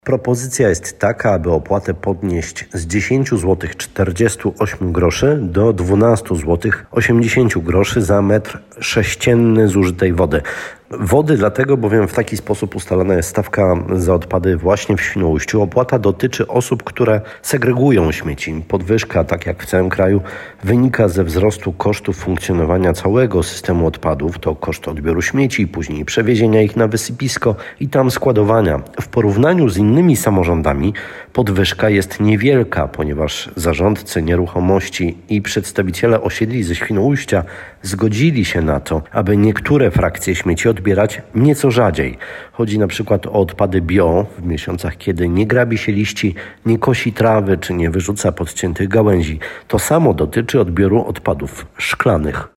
Propozycja jest taka, aby opłatę podnieść z 10 zł 48 groszy do 12 zł 80 groszy za metr sześcienny zużytej wody. Wody dlatego, bowiem w taki sposób ustalana jest stawka za odpady właśnie w Świnoujściu. Opłata dotyczy osób, które segregują śmieci. Podwyżka, tak jak w całym kraju, wynika ze wzrostu kosztów funkcjonowania całego systemu odpadów. To koszt odbioru śmieci, później przewiezienia ich na wysypisko i tam składowania. W porównaniu z innymi samorządami podwyżka jest niewielka, ponieważ zarządcy nieruchomości i przedstawiciele osiedli ze Świnoujścia zgodzili się na to, aby niektóre frakcje śmieci odbierać nieco rzadziej. Chodzi na przykład o odpady bio w miesiącach, kiedy nie grabi się liści, nie kosi trawy czy nie wyrzuca podciętych gałęzi. To samo dotyczy odbioru odpadów szklanych.